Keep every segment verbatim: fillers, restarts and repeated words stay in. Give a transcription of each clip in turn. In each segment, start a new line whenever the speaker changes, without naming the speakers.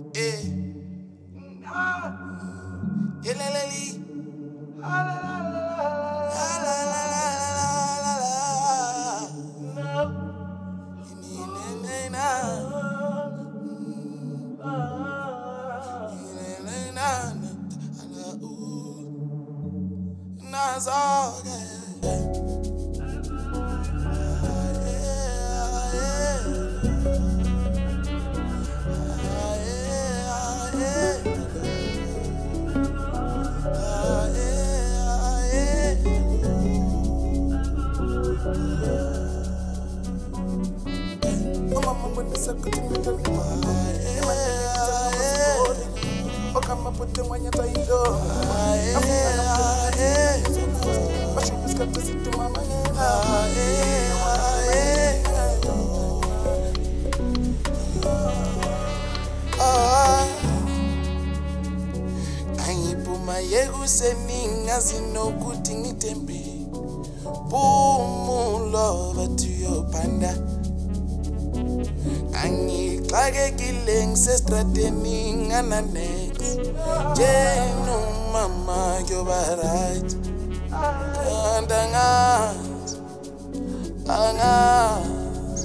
Eh. Yeleleli. La la la la la la la la. Yegu seninga zinokuthi ngitembe Bumulova to your panda Angixakekile ngisestrateni ngana next Jenu mama yoba right And angazi Angazi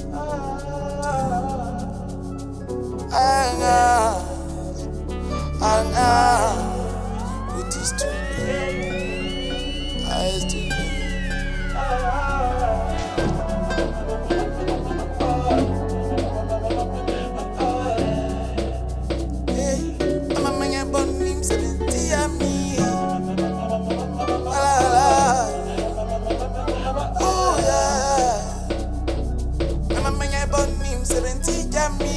Angazi Angazi It is too late. I is too late. Hey, I'm a man born in seventy and me. La la. Oh yeah. I'm a man born in seventy and me.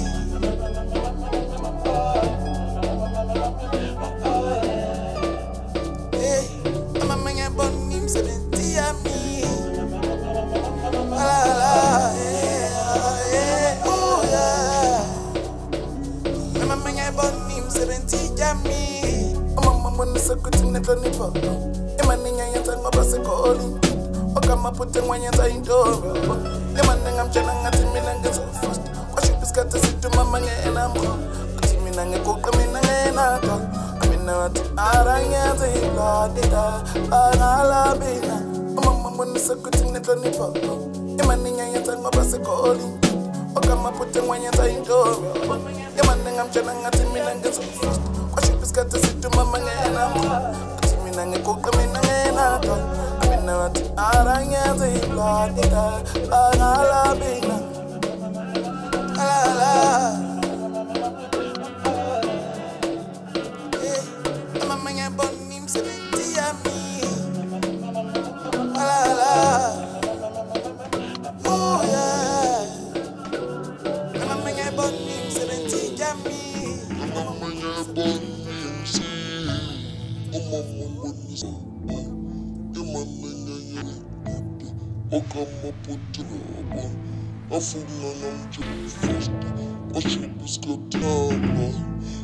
Sakutin na kanipa Emaninya yata ngabase calling Okama pute mwanyata indoro Emanenga mchana ngati minange so fast Washupiskata situ mama nge enamo Ati minange kuka minange enaka Amina wati aranyata ibladita Anala bina Mama mwani sakutin na kanipa Emaninya yata ngabase calling Okama pute mwanyata indoro Emanenga mchana ngati minange so fast Washupiskata situ mama nge Ati minange kuka minange enaka Amina wati aranyata ibladita Anala bina Alala Hey, I'm a man born in seventy and me Alala Oh yeah I'm a man born in seventy and me I'm a man born in Okama putraba, afuna nam first. Ashibus katana,